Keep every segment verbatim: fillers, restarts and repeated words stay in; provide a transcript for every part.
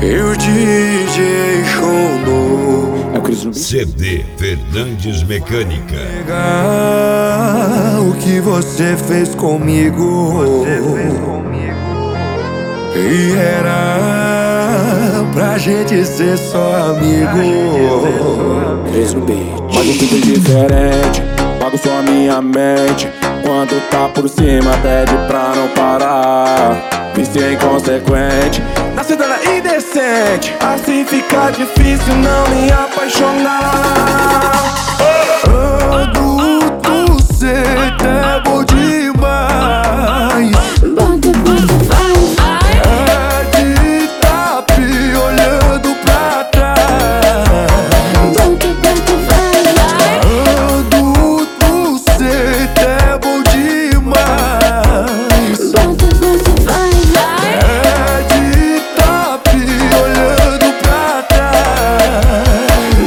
E o D J Show É o Cris no beat. C D Fernandes Mecânica. Pegar o que você fez comigo, você fez comigo. E era pra gente ser só amigo. Cris no beat. Mas um tudo diferente, pago só minha mente. Quando tá por cima pede pra não parar. Vício inconsequente, na cidade indecente. Assim fica difícil não me apaixonar. Adulto, cê é bom demais. É de tapi olhando pra trás. Adulto, cê é bom demais. É de tapi olhando pra trás.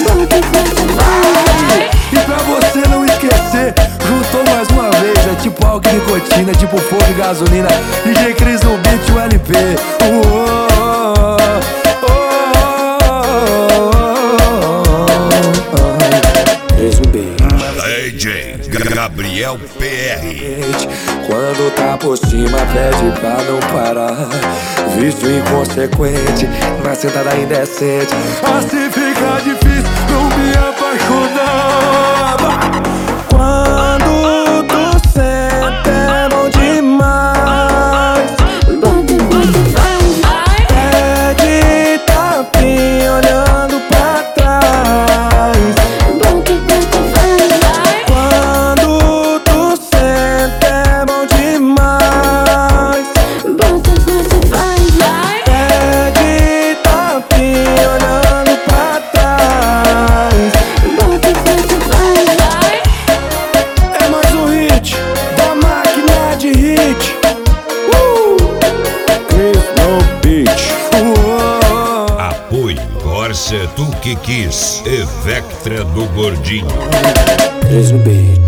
E pra você não esquecer, juntou mais uma vez. É tipo álcool e nicotina, tipo fogo e gasolina. D J Cris no beat, o L P. Uou, Cris no beat. D J Gabriel P R. quando tá por cima pede pra não parar. Vício inconsequente, na sentada indecente. Assim fica difícil não me apaixonar. Quando tu senta é bom demais. É de tapinha olhando pra trás. Quando tu senta é bom demais. É de tapinha olhando pra trás. É mais um hit da máquina de hit. uh! Cris no beat. Uou. Apoio Corsa Tu Que Quis e Vectra do Gordinho. Cris no beat.